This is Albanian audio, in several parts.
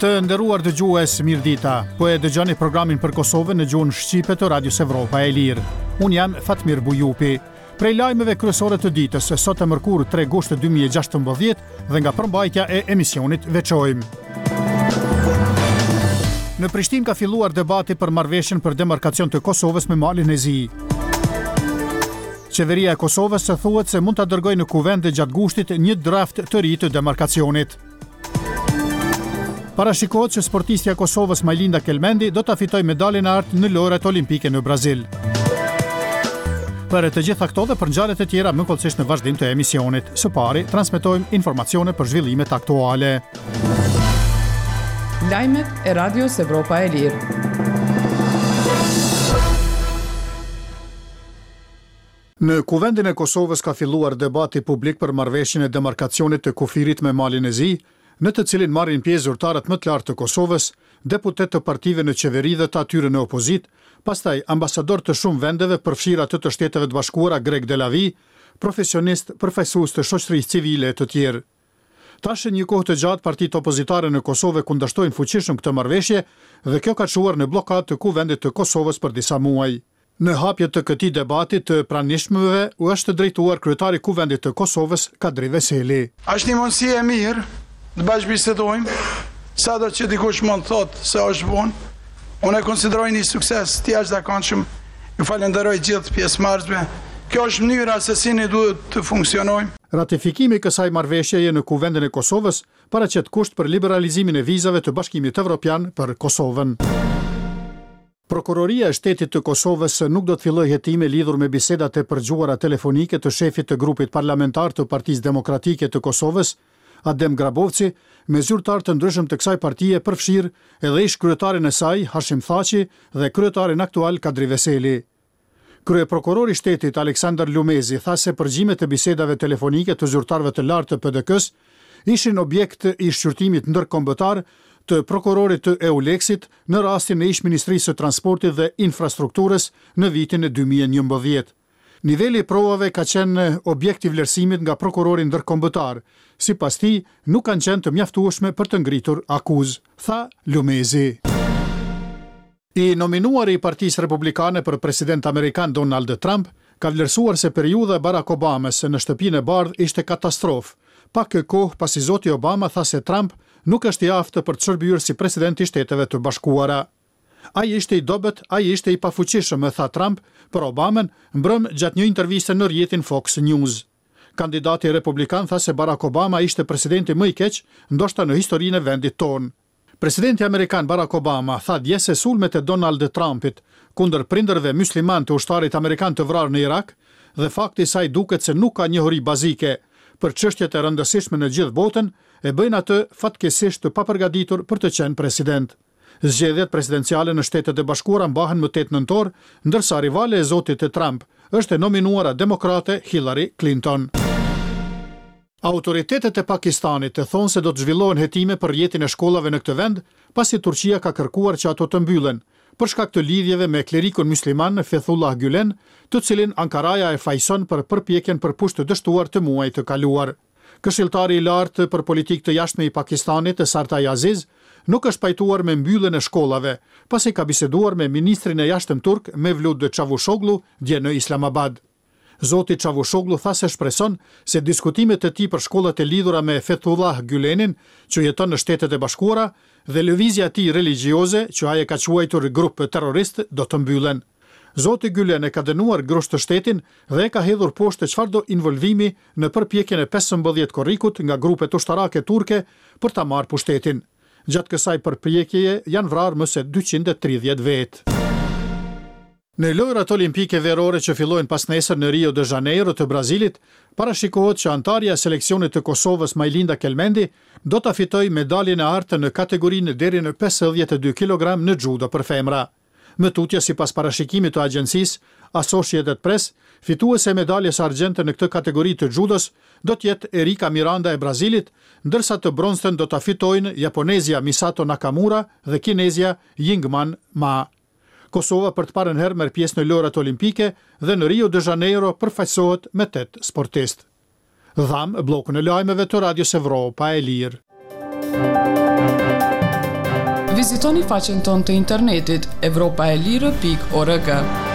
Të nderuar dëgjues, mirëdita. Po e dëgjoni programin për Kosovën në gjuhën shqipe të Radios Evropa e Lirë. Unë jam Fatmir Bujupi. Prej lajmeve kryesore të ditës, sot e mërkur 3 gusht 2016 dhe nga përmbajtja e emisionit veçojmë. Në Prishtinë ka filluar debati për marrëveshjen për demarkacion të Kosovës me Malin e Zi. Qeveria e Kosovës se thuhet se mund ta dërgojë në kuvende gjatë gushtit një draft të ri të demarkacionit. Parashikohet që sportistja e Kosovës Majlinda Kelmendi do ta fitojë medaljen e artë në lojrat olimpike në Brazil. Për të gjitha këto dhe për ngjarjet e tjera më kollësisht në vazhdim të emisionit. Së pari, transmetojmë informacione për zhvillimet aktuale. Lajmet e Radios Evropa e Lirë. Në kuvendin e Kosovës ka filluar debati publik për marrëveshjen e demarkacionit të kufirit me Malin e Zi, në të cilin marrin pjesë zyrtarët më të lartë të Kosovës, deputet të partive në qeveri dhe të atyre në opozit, pastaj ambasador të shumë vendeve përfshirë atë të Shteteve të Bashkuara Greg Delavi, profesionist, përfaqësues të shoqërisë civile të tjerë. Tash një kohë të gjatë partitë opozitare në Kosovë kundërshtojnë fuqishëm këtë marrëveshje dhe kjo ka çuar në blokadë të kuvendit të Kosovës për disa muaj. Në hapje të këtij debati të pranishmëve u është drejtuar kryetari i kuvendit të Kosovës Kadri Veseli. Është një mundësi e mirë të bashkëbisedojmë, sado që dikush mund thotë se është vonë. Unë e konsideroj një sukses të jashtëzakonshëm. Ju falenderoj gjithë pjesëmarrësve. Kjo është mënyra se si ne duhet të funksionojmë. Ratifikimi i kësaj marrëveshjeje në kuvendin e Kosovës paraqet kusht për liberalizimin e vizave të Bashkimit Evropian për Kosovën. Prokuroria e Shtetit të Kosovës nuk do të fillojë hetime lidhur me bisedat e përgjuara telefonike të shefit të grupit parlamentar të Partisë Demokratike të Kosovës, Adem Grabovci, me zyrtar të ndryshëm të kësaj partie përfshirë edhe ish kryetarin e saj, Hashim Thaçi, dhe kryetarin aktual Kadri Veseli. Kryeprokurori i shtetit Aleksandar Lumezi tha se përgjimet e bisedave telefonike të zyrtarëve të lartë të PDK-s ishin objekt i shqyrtimit ndërkombëtar të prokurorit të EULEX-it në rastin e ish Ministrisë së Transportit dhe Infrastrukturës në vitin e 2011. Niveli i provave ka qenë objekt i vlerësimit nga prokurori ndërkombëtar. Sipas tij, nuk kanë qenë të mjaftueshme për të ngritur akuzë, tha Lumezi. I nominuari i Partisë Republikane për president amerikan Donald Trump ka vlerësuar se periudha e Barack Obamas në shtëpinë e bardhë ishte katastrofë. Pak kohë pasi zoti Obama tha se Trump nuk është i aftë për të shërbyer si president i Shteteve të Bashkuara. Ai ishte i dobët, ai ishte i pafuqishëm, tha Trump për Obamën mbrëm gjatë një interviste në rrjetin Fox News. Kandidati republikan tha se Barack Obama ishte presidenti më i keq, ndoshta në historinë e vendit tonë. Presidenti amerikan Barack Obama tha dje se sulmet e Donald Trumpit kundër prindërve musliman të ushtarit amerikan të vrarë në Irak dhe fakti se ai duket se nuk ka njohuri bazike për çështjet e rëndësishme në gjithë botën e bëjnë atë fatkeqësisht të papërgatitur për të qenë president. Zgjedhjet presidenciale në Shtetet e Bashkuara mbahen më 8 nëntor, ndërsa rivale e zotit të Trump është e nominuara demokrate Hillary Clinton. Autoritetet e Pakistanit thonë se do të zhvillohen hetime për rrjetin e shkollave në këtë vend, pasi Turqia ka kërkuar që ato të mbyllen, për shkak të lidhjeve me klerikun musliman Fethullah Gülen, të cilin Ankaraja e fajson për përpjekjen për pushtë të dështuar të muajit të kaluar. Këshilltari i lartë për politikë të jashtme i Pakistanit, Sartaj Aziz, nuk është pajtuar me mbylljen e shkollave, pasi ka biseduar me ministrin e jashtëm turk Mevlut Çavuşoglu dje në Islamabad. Zoti Çavuşoglu tha se shpreson se diskutimet e tij për shkollat e lidhura me Fethullah Gülenin, që jeton në Shtetet e Bashkuara, dhe lëvizja e tij religjioze, që ai e ka quajtur grup terrorist, do të mbyllen. Zoti Gülen e ka dënuar grosht të shtetin dhe e ka hedhur poshtë çfarëdo involvimi në përpjekjen e 15 korrikut nga grupet ushtarake turke për ta marrë pushtetin. Gjatë kësaj përpjekjeje janë vrarë më se 230 vetë. Në lojrat olimpike verore që fillojnë pas nesër në Rio de Janeiro të Brazilit, parashikohet që antarja e seleksionit të Kosovës Majlinda Kelmendi do ta fitojë medaljen e artë në kategorinë deri në 52 kg në judo për femra. Më tutje sipas parashikimit të agjencisë Associated Press, fituese e medaljes argjente në këtë kategori të judos do të jetë Erika Miranda e Brazilit, ndërsa të bronzën do ta fitojnë japonezja Misato Nakamura dhe kinezja Yingman Ma. Kosova për të parën herë merr pjesë në lojrat olimpike dhe në Rio de Janeiro përfaqësohet me 8 sportistë. Dham blokun e lajmeve të Radios Evropa e Lirë. Vizitoni faqen tonë të internetit evropaelirë.org.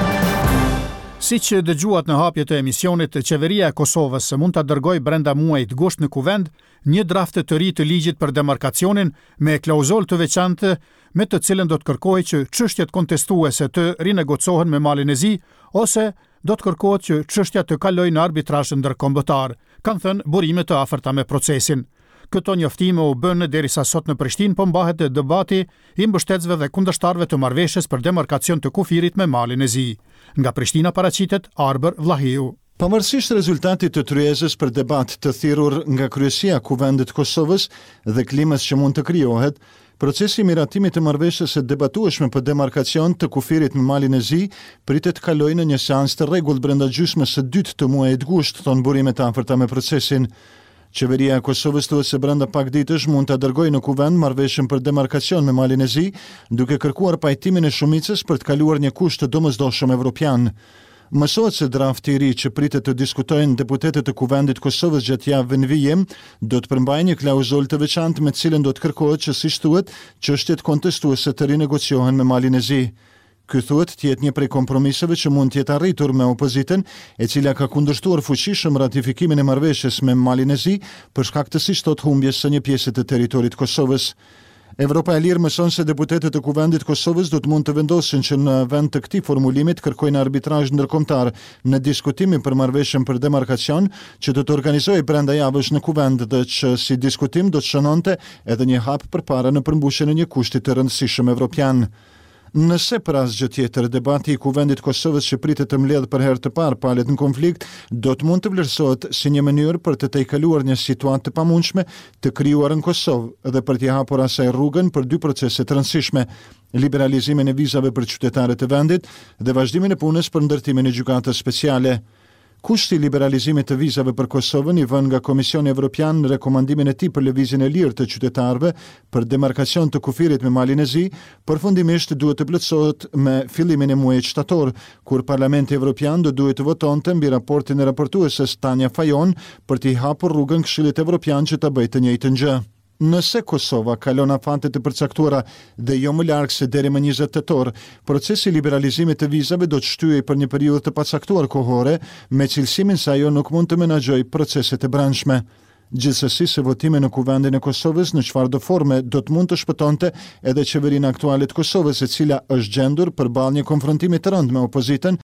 Si që dëgjuat në hapje të emisionit, qeveria e Kosovës mund të dërgoj brenda muajit gusht në kuvend një draft të ri të ligjit për demarkacionin me klauzol të veçantë me të cilën do të kërkojë që çështjet kontestuese të rinegocohen me Malin e Zi ose do të kërkohet që çështja të kalojë në arbitrazh ndërkombëtar, kanë thënë burime të afërta me procesin. Këto njoftime u bën derisa sot në Prishtinë po mbahet debati i mbështetësve dhe kundërshtarëve të marrëveshjes për demarkacion të kufirit me Malin e Zi. Nga Prishtina paraqitet Arber Vllahiu. Pavarësisht rezultatit të tryezës për debat të thirrur nga kryesia e Kuvendit të Kosovës dhe klimës që mund të krijohet, procesi i miratimit të marrëveshjes së debatueshme për demarkacion të kufirit me Malin e Zi pritet të kalojë në një seancë të rregullt brenda gjysmës së dytë të muajit gusht, thon burimet e afërta me procesin. Qeveria e Kosovës thuhet se brenda pak ditësh mund ta dërgojë në kuvend marrëveshjen për demarkacion me Malin e Zi, duke kërkuar pajtimin e shumicës për të kaluar një kusht të domosdoshëm evropian. Mësohet se drafti i ri që pritet të diskutojnë deputetët e Kuvendit të Kosovës gjatë javëve në vijim do të përmbajë një klauzulë të veçantë me të cilën do të kërkohet që, siç thuhet, çështjet kontestuese të rinegociohen me Malin e Zi. Ky thuhet të jetë një prej kompromiseve që mund të jetë arritur me opozitën, e cila ka kundërshtuar fuqishëm ratifikimin e marrëveshjes me Malin e Zi për shkak të, siç thotë, humbjes së një pjese të territorit të Kosovës. Evropa e Lirë mëson se deputetët e Kuvendit të Kosovës do të mund të vendosin që në vend të këtij formulimit kërkojnë arbitrazh ndërkombëtar në diskutimin për marrëveshjen për demarkacion që do të organizohej brenda javësh në Kuvend dhe që si diskutim do të shënonte edhe një hap përpara në përmbushjen e një kushti të rëndësishëm evropian. Nëse për asgjë tjetër debati i Kuvendit të Kosovës që pritet të mbledh për herë të parë palët në konflikt do të mund të vlerësohet si një mënyrë për të tejkaluar një situatë të pamundshme të krijuar në Kosovë dhe për t'i hapur asaj rrugën për dy procese të rëndësishme: liberalizimin e vizave për qytetarët e vendit dhe vazhdimin e punës për ndërtimin e gjykatës speciale. Kushti i liberalizimit të vizave për Kosovën i vën nga Komisioni Evropian në rekomandimin e tij për lëvizjen e lirë të qytetarëve për demarkacion të kufirit me Malin e Zi, përfundimisht duhet të plotësohet me fillimin e muajit shtator, kur Parlamenti Evropian do duhet të votonte mbi raportin e raportueses Tanja Fajon për t'i hapur rrugën Këshillit Evropian që ta bëjë të njëjtën gjë. Nëse Kosova kalon afate të përcaktuara dhe jo më larg se deri më 20 tetor, procesi i liberalizimit të vizave do të shtyhej për një periudhë të pacaktuar kohore, me cilësimin se ajo nuk mund të menaxhojë proceset e brendshme. Gjithsesi, se votimi në Kuvendin e Kosovës në çfarëdo forme do të mund të shpëtonte edhe qeverinë aktuale të Kosovës, e cila është gjendur përballë një konfrontimi të rëndë me opozitën